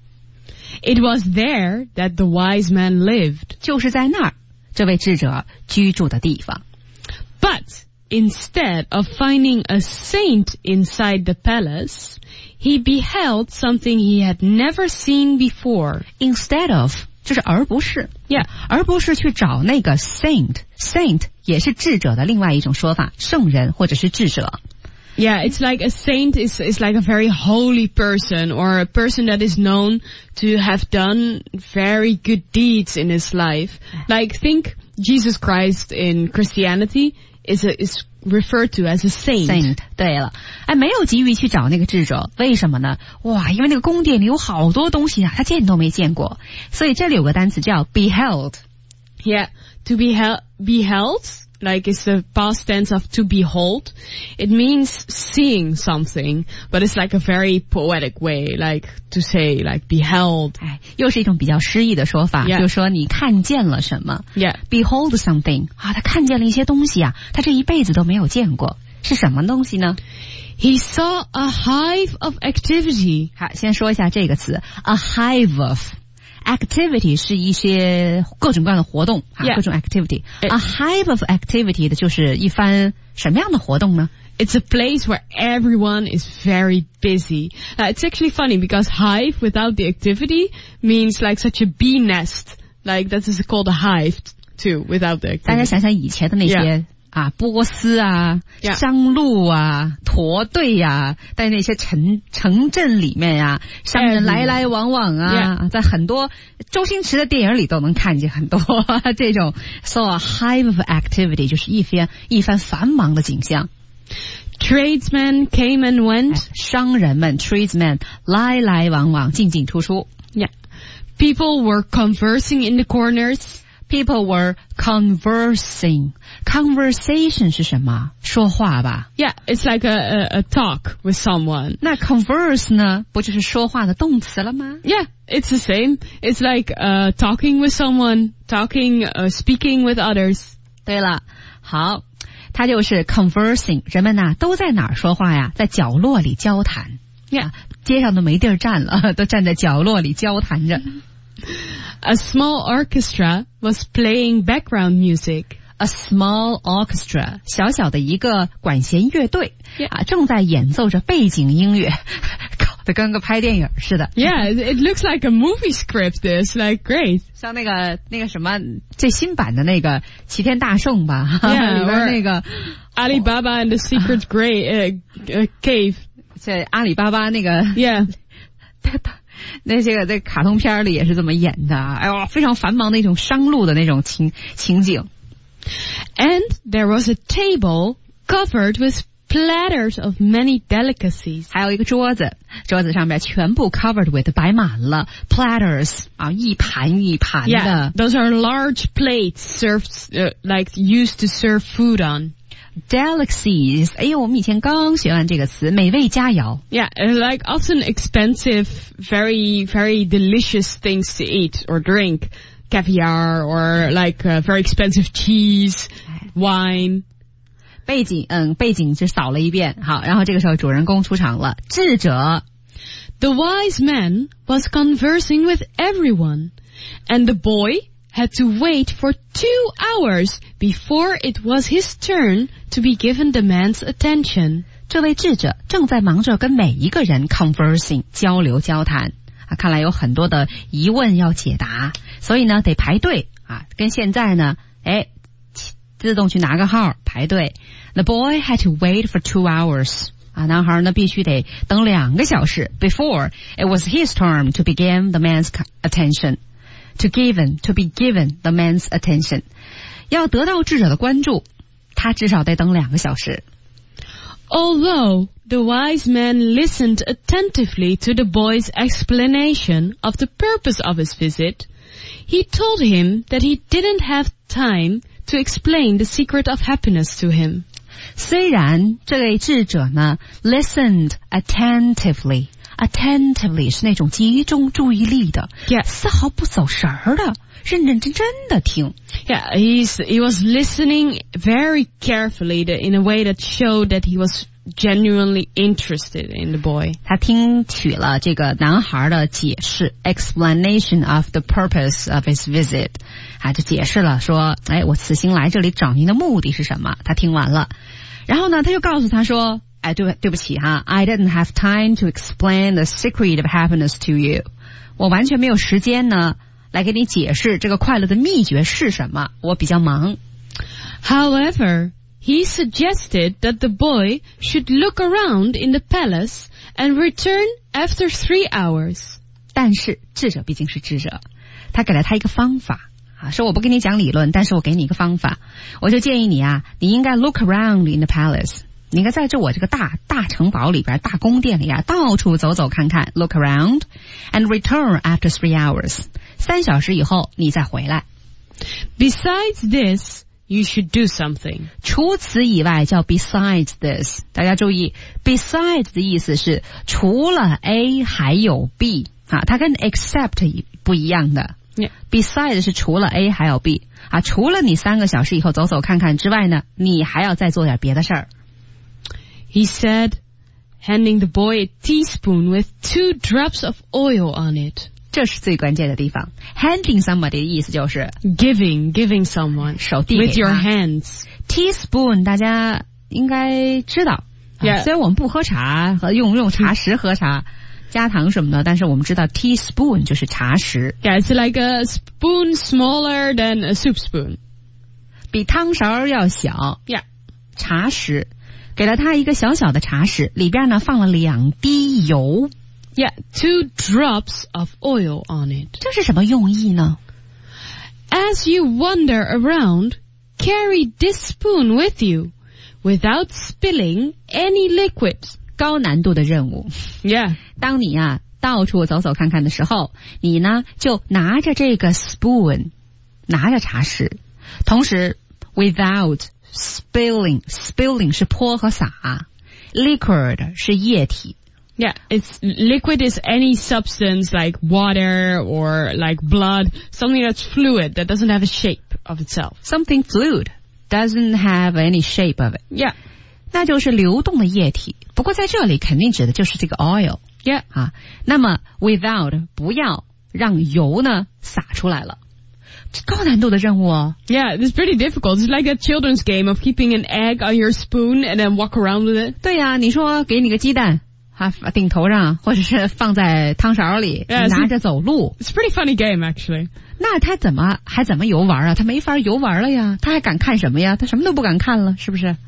S2: It was there that the wise man lived.
S1: 就是在那儿，这位智者居住的地方。
S2: But instead of finding a saint inside the palace, he beheld something he had never seen before.
S1: Instead of就是而不是
S2: ，Yeah，
S1: 而不是去找那个 saint，saint 也是智者的另外一种说法，圣人或者是智者。
S2: Yeah, it's like a saint is is like a very holy person, or a person that is known to have done very good deeds in his life. Like think Jesus Christ in Christianity is a, is referred to as a saint.
S1: Saint 对了，哎，没有急于去找那个智者，为什么呢？哇，因为那个宫殿里有好多东西啊，他见都没见过，所以这里有个单词叫 beheld。
S2: Yeah, to beheld, beheld, like it's the past tense of to behold. It means seeing something, but it's like a very poetic way, like to say, like beheld.
S1: 哎，又是一种比较诗意的说法，
S2: Yeah.
S1: 就是说你看见了什么。
S2: Yeah.
S1: Behold something 啊，他看见了一些东西啊，他这一辈子都没有见过，是什么东西呢？
S2: He saw a hive of activity.
S1: 好，先说一下这个词 ，a hive of。Activity 是一些各种各样的活动啊，
S2: Yeah.
S1: 各种 activity。A hive of activity 的就是一番什么样的活动呢？
S2: It's a place where everyone is very busy. Uh, it's actually funny because hive without the activity means like such a bee nest. Like that is called a hive too without the
S1: 大家
S2: activity.
S1: 想想以前的那些
S2: Yeah.
S1: 啊，波斯啊、
S2: Yeah.
S1: 商路啊、驼队呀、啊，在那些城城镇里面呀、啊，商人来来往往啊，
S2: Yeah.
S1: 在很多周星驰的电影里都能看见很多这种 so a hive of activity 就是一番一番繁忙的景象。
S2: Tradesmen came and went.
S1: 商人们 tradesmen 来来往往，进进出出。
S2: Yeah. People were conversing in the corners.
S1: People were conversing. Conversation 是什么？说话吧。
S2: Yeah, it's like a, a, a talk with someone.
S1: 那 converse 呢？不就是说话的动词了吗？
S2: Yeah, it's the same. It's like uh, talking with someone, talking, uh, speaking with others.
S1: 对了，好，它就是 conversing。人们呐都在哪儿说话呀？在角落里交谈。
S2: Yeah.
S1: 街上都没地儿站了，都站在角落里交谈着。
S2: A small orchestra was playing background music.
S1: A small orchestra 小小的一个管弦乐队
S2: Yeah.
S1: 啊，正在演奏着背景音乐，搞得跟个拍电影似的。
S2: Yeah, it, it looks like a movie script. It's like great.
S1: 像那个那个什么最新版的那个齐天大圣吧
S2: Yeah,
S1: 里边那个
S2: Alibaba and the Secret Gray, uh, uh, Cave.
S1: 这阿里巴巴那个
S2: Yeah.
S1: 那些个在卡通片里也是这么演的，哎呦，非常繁忙的一种商路的那种情情景。
S2: And there was a table covered with platters of many delicacies.
S1: 还有一个桌子，桌子上面全部 covered with 摆满了 platters 啊，一盘一盘
S2: Yeah,
S1: 的。
S2: those are large plates served, uh, like used to serve food on.
S1: Delicacies， 哎呦，我们以前刚学完这个词，美味佳肴。
S2: Yeah, uh, like often expensive, very, very delicious things to eat or drink. Caviar or like uh, very expensive cheese, wine.
S1: 背景，嗯，背景就扫了一遍，好，然后这个时候主人公出场了，智者。
S2: The wise man was conversing with everyone, and the boy had to wait for two hours before it was his turn to be given the man's attention.
S1: 这位智者正在忙着跟每一个人 conversing 交流交谈啊，看来有很多的疑问要解答，所以呢得排队啊，跟现在呢，哎，自动去拿个号排队。The boy had to wait for two hours. 啊，男孩呢必须得等两个小时 before it was his turn to begin the man's attention. To given, to be given the man's attention. 要得到智者的关注，他至少得等两个小时。
S2: Although the wise man listened attentively to the boy's explanation of the purpose of his visit, he told him that he didn't have time to explain the secret of happiness to him.
S1: 虽然这位智者呢 listened attentively, attentively 是那种集中注意力的，
S2: Yeah.
S1: 丝毫不走神儿的，认认真真的听。
S2: Yeah, he's, he was listening very carefully to, in a way that showed that he was genuinely interested in the boy.
S1: 他听取了这个男孩的解释 explanation of the purpose of his visit 啊，就解释了说，哎，我此行来这里找您的目的是什么，他听完了，然后呢他就告诉他说，哎，对对不起哈 I didn't have time to explain the secret of happiness to you. 我完全没有时间呢来给你解释这个快乐的秘诀是什么，我比较忙。
S2: However, he suggested that the boy should look around in the palace and return after three hours.
S1: 但是智者毕竟是智者，他给了他一个方法啊，说我不跟你讲理论，但是我给你一个方法，我就建议你啊，你应该 look around in the palace， 你应该在这我这个大大城堡里边、大宫殿里啊，到处走走看看 ，look around and return after three hours， 三小时以后你再回来。
S2: Besides this, you should do something.
S1: 除此以外叫 besides this， 大家注意 besides 的意思是除了 A 还有 B 啊，它跟 except 不一样的。
S2: Yeah.
S1: Besides 是除了 A 还有 B 啊，除了你三个小时以后走走看看之外呢，你还要再做点别的事儿。
S2: He said, handing the boy a teaspoon with two drops of oil on it.
S1: 这是最关键的地方。Handing somebody 的意思就是
S2: Giving, giving someone.
S1: 手递给他。
S2: With your hands.
S1: Teaspoon 大家应该知道。
S2: Yeah.
S1: 啊、虽然我们不喝茶和用用茶匙喝茶。加糖什么的，但是我们知道 teaspoon 就是茶匙。
S2: Yeah, it's like a spoon smaller than a soup spoon.
S1: 比汤勺要小。
S2: Yeah.
S1: 茶匙，给了他一个小小的茶匙，里边呢放了两滴油。
S2: Yeah, two drops of oil on it.
S1: 这是什么用意呢？
S2: As you wander around, carry this spoon with you, without spilling any liquid.
S1: 高难度的任务。
S2: Yeah.
S1: 当你啊到处走走看看的时候，你呢就拿着这个 spoon， 拿着茶匙，同时 without spilling spilling 是泼和洒 ，liquid 是液体。
S2: Yeah, it's liquid is any substance like water or like blood, something that's fluid that doesn't have a shape of itself.
S1: Something fluid doesn't have any shape of it.
S2: Yeah.
S1: 那就是流动的液体。不过在这里肯定指的就是这个 oil。
S2: Yeah.
S1: 啊，那么 without 不要让油呢洒出来了。这高难度的任务哦。
S2: Yeah, it's pretty difficult. It's like a children's game of keeping an egg on your spoon and then walk around with it.
S1: 对呀、啊，你说给你个鸡蛋。啊，顶头上，或者是放在汤勺里，
S2: yeah,
S1: 拿着走路。
S2: It's a pretty funny game, actually.
S1: 那他怎么还怎么游玩啊？他没法游玩了呀，他还敢看什么呀？他什么都不敢看了，是不是？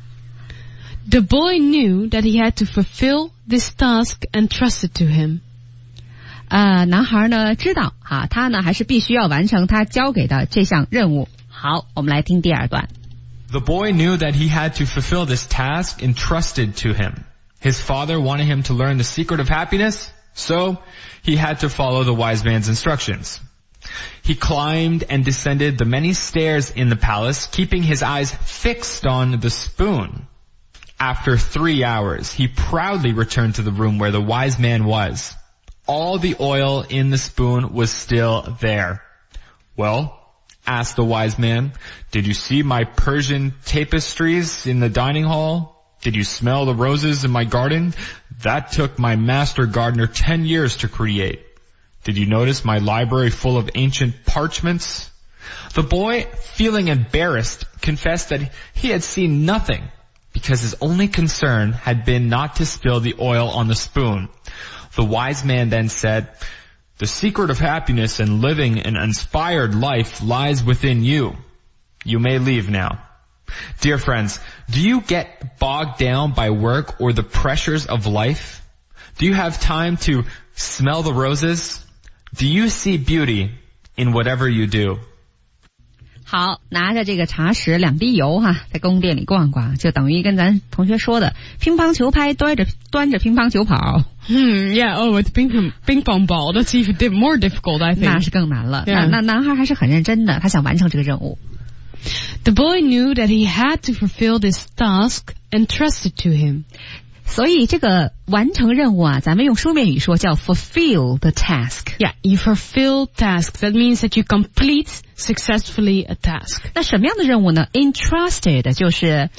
S2: The boy knew that he had to fulfill this task entrusted to him.
S1: 呃，男孩呢知道啊，他呢还是必须要完成他交给的这项任务。好，我们来听第二段。
S3: The boy knew that he had to fulfill this task entrusted to him. His father wanted him to learn the secret of happiness, so he had to follow the wise man's instructions. He climbed and descended the many stairs in the palace, keeping his eyes fixed on the spoon. After three hours, he proudly returned to the room where the wise man was. All the oil in the spoon was still there. Well, asked the wise man, did you see my Persian tapestries in the dining hall? Did you smell the roses in my garden? That took my master gardener ten years to create. Did you notice my library full of ancient parchments? The boy, feeling embarrassed, confessed that he had seen nothing because his only concern had been not to spill the oil on the spoon. The wise man then said, the secret of happiness and living an inspired life lies within you. You may leave now. Dear friends, do you get bogged down by work or the pressures of life? Do you have time to smell the roses? Do you see beauty in whatever you do?
S1: 好，拿着这个茶匙两滴油哈，在宫殿里逛逛，就等于跟咱同学说的乒乓球拍端着端着乒乓球跑。
S2: Hmm, yeah, oh, with ping pong, ping pong ball. That's even more difficult, I think.
S1: 那是更难了。
S2: Yeah.
S1: 那那男孩还是很认真的，他想完成这个任务。
S2: The boy knew that he had to fulfill this task entrusted to him.
S1: 所以这个完成任务啊，咱们用书面语说叫 fulfill the task.
S2: Yeah, you fulfill tasks. That means that you complete successfully a task.
S1: 那什么样的任务呢 ？Entrusted 就是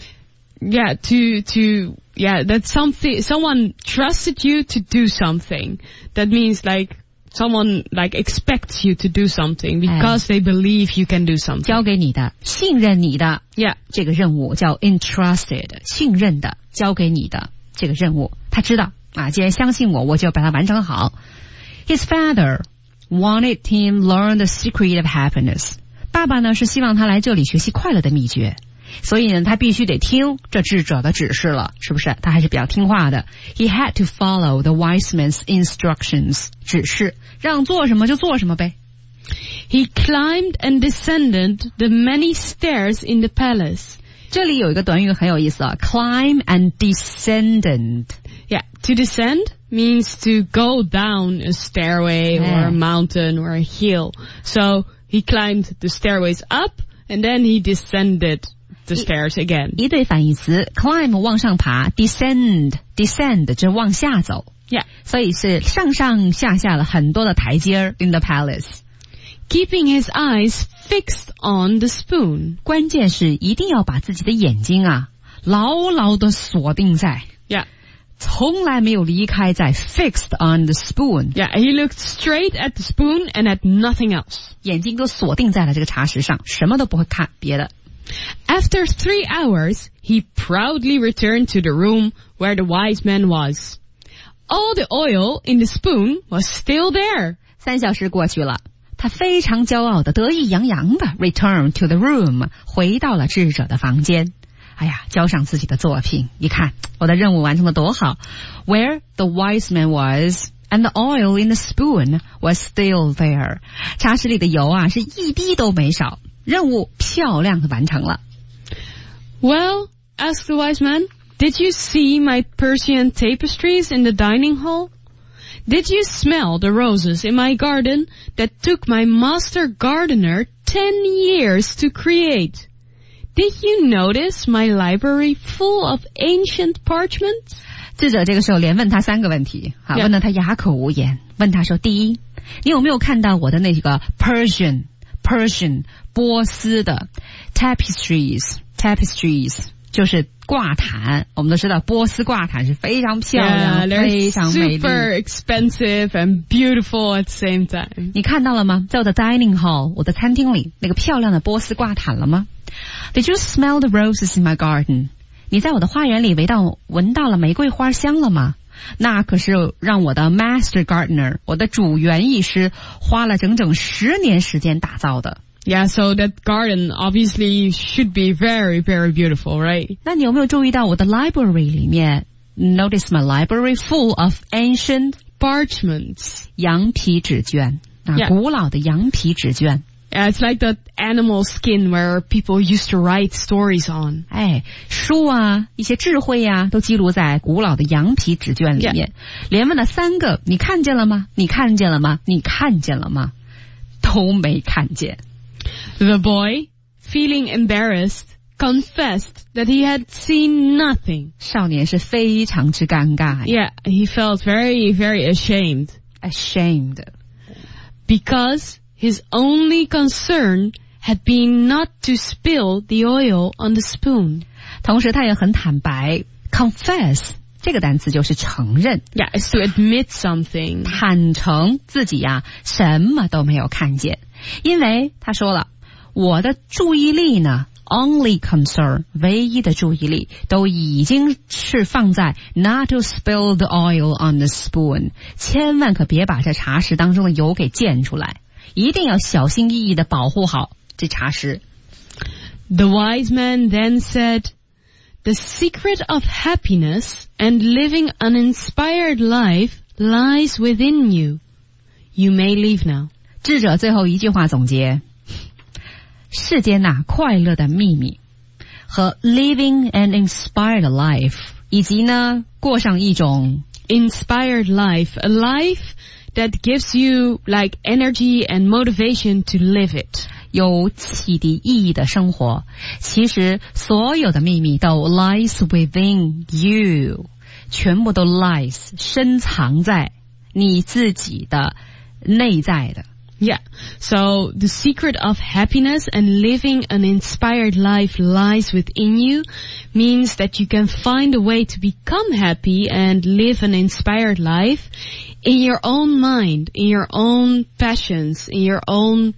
S2: yeah to to yeah that something someone trusted you to do something. That means like someone like expects you to do something because they believe you can do something.
S1: 交给你的，信任你的
S2: yeah
S1: 这个任务叫 entrusted， 信任的，交给你的。这个任务，他知道啊，既然相信我，我就把它完成好。His father wanted him learn the secret of happiness. 爸爸呢是希望他来这里学习快乐的秘诀，所以呢他必须得听这智者的指示了，是不是？他还是比较听话的。He had to follow the wise man's instructions. 指示让做什么就做什么呗。
S2: He climbed and descended the many stairs in the palace.
S1: 这里有一个短语很有意思啊 ，climb and descended.
S2: Yeah, to descend means to go down a stairway
S1: Yeah.
S2: or a mountain or a hill. So he climbed the stairways up and then he descended the stairs again.
S1: 一对反义词 ，climb 往上爬 ，descend descend 就往下走。
S2: Yeah.
S1: 所以是上上下下了很多的台阶儿 in the palace.
S2: Keeping his eyes fixed on the spoon.
S1: 关键是一定要把自己的眼睛啊牢牢的锁定在，
S2: Yeah.
S1: 从来没有离开在 fixed on the spoon.
S2: Yeah, he looked straight at the spoon and at nothing else.
S1: 眼睛都锁定在了这个茶匙上，什么都不会看别的。
S2: After three hours, he proudly returned to the room where the wise man was. All the oil in the spoon was still there.
S1: 三小时过去了，他非常骄傲的、得意洋洋的 return to the room， 回到了智者的房间。哎呀，交上自己的作品，一看我的任务完成的多好。Where the wise man was and the oil in the spoon was still there。茶匙里的油啊，是一滴都没少，任务漂亮的完成了。
S2: Well, asked the wise man, did you see my Persian tapestries in the dining hall? Did you smell the roses in my garden that took my master gardener ten years to create? Did you notice my library full of ancient parchments?
S1: 智者这个时候连问他三个问题，啊，
S2: Yeah.
S1: 问得他哑口无言。问他说：第一，你有没有看到我的那个 Persian Persian 波斯的 tapestries tapestries 就是挂毯，我们都知道波斯挂毯是非常漂亮
S2: Yeah,
S1: 非
S2: they're
S1: 常美丽。
S2: super expensive and beautiful at the same time.
S1: 你看到了吗？在我的 dining hall 我的餐厅里那个漂亮的波斯挂毯了吗？ Did you smell the roses in my garden? 你在我的花园里闻到闻到了玫瑰花香了吗？那可是让我的 master gardener 我的主园艺师花了整整十年时间打造的。
S2: Yeah, so that garden obviously should be very, very beautiful, right?
S1: 那你有没有注意到我的 library 里面 Notice my library full of ancient
S2: Parchments.
S1: 羊皮纸卷啊
S2: Yeah.
S1: 古老的羊皮纸卷。
S2: Yeah, it's like that animal skin where people used to write stories on.
S1: 哎，书啊，一些智慧啊，都记录在古老的羊皮纸卷里面。连问了三个，你看见了吗？你看见了吗？你看见了吗？都没看见。
S2: The boy, feeling embarrassed, confessed that he had seen nothing.
S1: 少年是非常之尴尬
S2: Yeah, he felt very, very ashamed
S1: ，ashamed。
S2: because his only concern had been not to spill the oil on the spoon.
S1: 同时他也很坦白 ，confess 这个单词就是承认，
S2: Yeah, it's to admit something.
S1: 坦诚自己呀、什么都没有看见，因为他说了，我的注意力呢 ，only concern 唯一的注意力都已经是放在 not to spill the oil on the spoon， 千万可别把这茶匙当中的油给溅出来，一定要小心翼翼的保护好这茶匙。
S2: The wise man then said, the secret of happiness and living an inspired life lies within you. You may leave now.
S1: 智者最后一句话总结：世间呐、快乐的秘密和 living an inspired life， 以及呢过上一种
S2: Inspired life, a life that gives you like energy and motivation to live it.
S1: 有启迪意义的生活，其实所有的秘密都 lies within you， 全部都 lies 深藏在你自己的内在的。
S2: Yeah. So the secret of happiness and living an inspired life lies within you means that you can find a way to become happy and live an inspired life in your own mind, in your own passions, in your own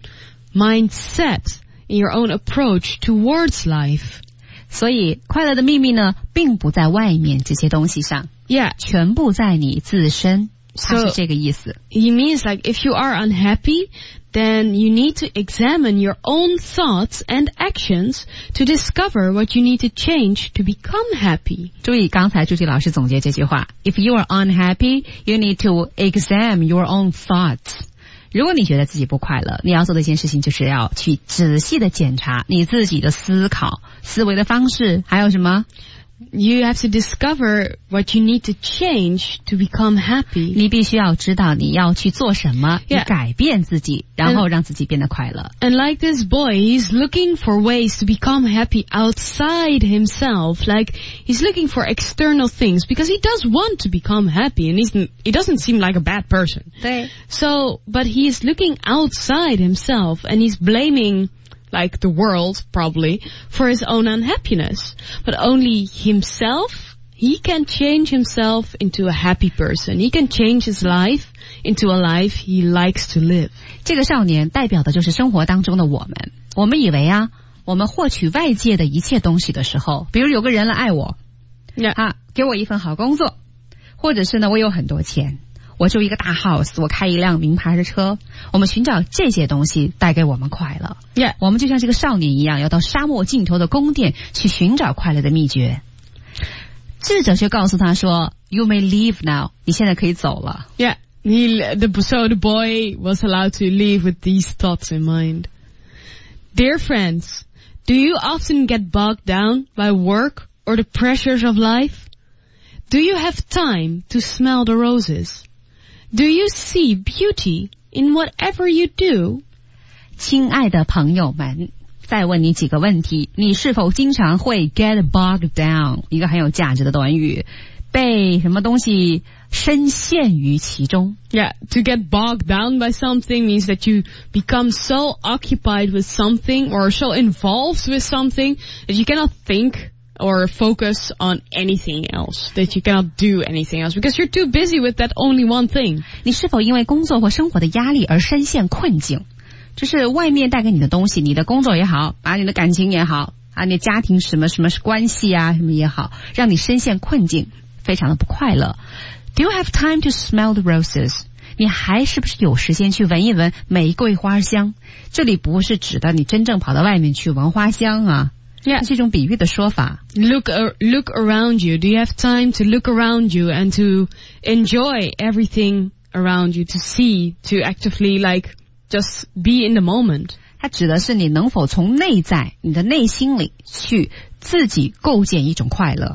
S2: mindset, in your own approach towards life.
S1: 所以快乐的秘密呢，并不在外面这些东西上，
S2: Yeah.
S1: 全部在你自身。它
S2: So-
S1: 是这个意思。
S2: He means like if you are unhappy, then you need to examine your own thoughts and actions to discover what you need to change to become happy.
S1: 注意刚才朱迪老师总结这句话 ：If you are unhappy, you need to examine your own thoughts. 如果你觉得自己不快乐，你要做的一件事情就是要去仔细的检查你自己的思考、思维的方式，还有什么？
S2: You have to discover what you need to change to become happy.
S1: 你必须要知道你要去做什么，
S2: Yeah.
S1: 你改变自己，然后让自己变得快乐。
S2: And like this boy, he's looking for ways to become happy outside himself. Like, he's looking for external things because he does want to become happy and he's, he doesn't seem like a bad person.
S1: 对。
S2: So, but he's looking outside himself and he's blaming, like the world probably, for his own unhappiness. But only himself, he can change himself into a happy person. He can change his life into a life he likes to live.
S1: 这个少年代表的就是生活当中的我们。我们以为啊，我们获取外界的一切东西的时候，比如有个人来爱我，
S2: Yeah.
S1: 啊，给我一份好工作，或者是呢，我有很多钱，我住一个大 house， 我开一辆名牌的车，我们寻找这些东西带给我们快乐。
S2: Yeah.
S1: 我们就像这个少年一样，要到沙漠尽头的宫殿去寻找快乐的秘诀。智者却告诉他说 You may leave now， 你现在可以走了。
S2: Yeah. He, the, so the boy was allowed to leave with these thoughts in mind. Dear friends, do you often get bogged down by work or the pressures of life? Do you have time to smell the roses? Do you see beauty in whatever you do?
S1: 亲爱的朋友们，再问你几个问题，你是否经常会 get bogged down， 一个很有价值的短语，被什么东西深陷于其中。
S2: Yeah, to get bogged down by something means that you become so occupied with something or so involved with something that you cannot think or focus on anything else, that you cannot do anything else because you're too busy with that only one thing.
S1: 你是否因为工作或生活的压力而深陷困境？就是外面带给你的东西，你的工作也好，啊，你的感情也好，啊，你的家庭什么什么关系啊，什么也好，让你深陷困境，非常的不快乐。Do you have time to smell the roses？ 你还是不是有时间去闻一闻玫瑰花香？这里不是指的你真正跑到外面去闻花香啊。
S2: Yeah.
S1: 这是一种比喻的说法。
S2: Look, uh, look around you. Do you have time to look around you and to enjoy everything around you, to see, to actively like just be in the moment?
S1: 它指的是你能否从内在你的内心里去自己构建一种快乐。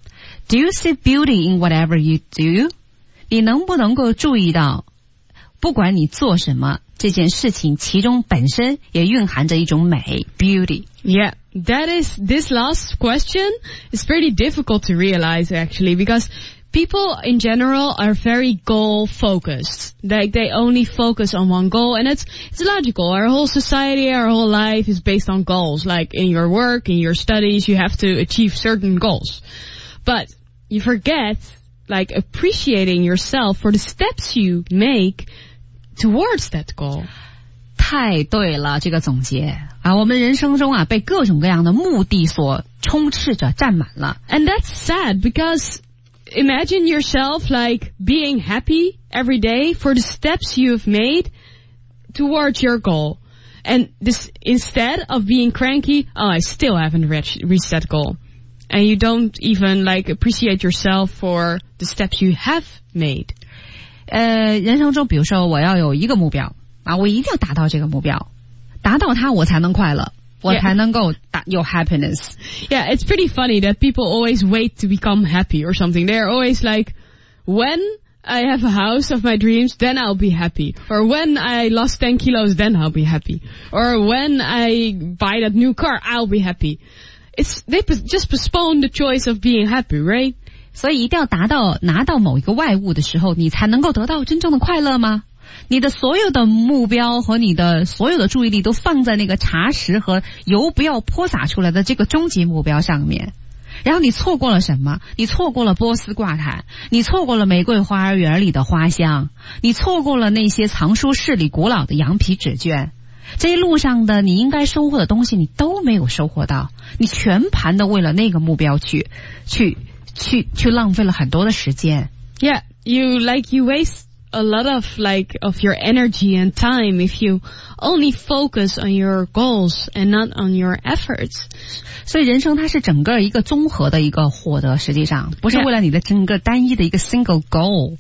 S1: Do you see beauty in whatever you do？ 你能不能够注意到不管你做什么，这件事情其中本身也蕴含着一种美 beauty。
S2: Yeah, that is, this last question is pretty difficult to realize actually because people in general are very goal focused. Like they only focus on one goal and it's, it's logical. Our whole society, our whole life is based on goals. Like in your work, in your studies, you have to achieve certain goals. But you forget like appreciating yourself for the steps you make towards that goal.
S1: 太对了，这个总结啊，我们人生中啊被各种各样的目的所充斥着，占满了。
S2: And that's sad because imagine yourself like being happy every day for the steps you've made towards your goal. And this, instead of being cranky, oh, I still haven't reached, reached that goal. And you don't even like appreciate yourself for the steps you have made.
S1: 呃，人生中比如说我要有一个目标啊，我一定要达到这个目标，达到它我才能快乐，我
S2: Yeah.
S1: 才能够达有 happiness。
S2: Yeah, it's pretty funny that people always wait to become happy or something. They're always like, when I have a house of my dreams, then I'll be happy. Or when I lost ten kilos, then I'll be happy. Or when I buy that new car, I'll be happy. It's, they just postpone the choice of being happy, right?
S1: 所以一定要达到拿到某一个外物的时候，你才能够得到真正的快乐吗？你的所有的目标和你的所有的注意力都放在那个茶食和油不要泼洒出来的这个终极目标上面，然后你错过了什么？你错过了波斯挂毯，你错过了玫瑰花园里的花香，你错过了那些藏书室里古老的羊皮纸卷。这一路上的你应该收获的东西你都没有收获到，你全盘的为了那个目标去去去去浪费了很多的时间。
S2: Yeah, you like you waste a lot of like of your energy and time if you only focus on your goals and not on your efforts.
S1: 所以人生它是整个一个综合的一个获得，实际上不是为了你的整个单一的一个 single goal。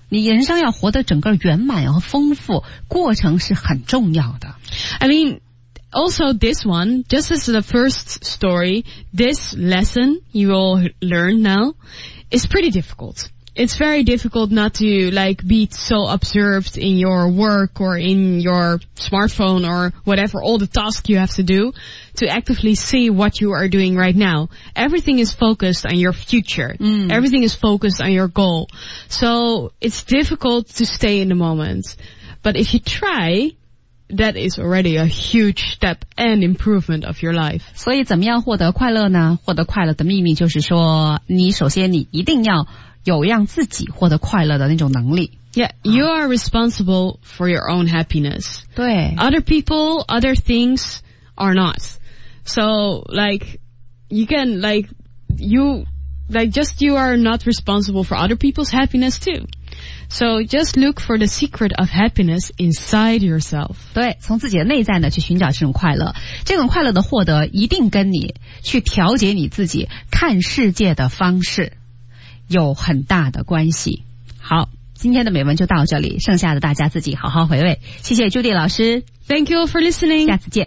S1: 你人生要活得整个圆满和丰富，过程是很重要的。
S2: I mean, also this one, just as the first story, this lesson you will learn now is pretty difficult. It's very difficult not to like be so absorbed in your work or in your smartphone or whatever, all the tasks you have to do, to actively see what you are doing right now. Everything is focused on your future.
S1: Mm.
S2: Everything is focused on your goal. So it's difficult to stay in the moment. But if you try, that is already a huge step and improvement of your life.
S1: 所以怎么样获得快乐呢？获得快乐的秘密就是说，你首先你一定要有让自己获得快乐的那种能力。
S2: Yeah, you are responsible for your own happiness.
S1: 对
S2: Other people, other things are not. So, like, you can, like, you, like, just you are not responsible for other people's happiness too. So, just look for the secret of happiness inside yourself.
S1: 对，从自己的内在呢去寻找这种快乐，这种快乐的获得一定跟你去调节你自己看世界的方式有很大的关系。好，今天的美文就到这里，剩下的大家自己好好回味。谢谢朱迪老师，
S2: Thank you for listening.
S1: 下次见。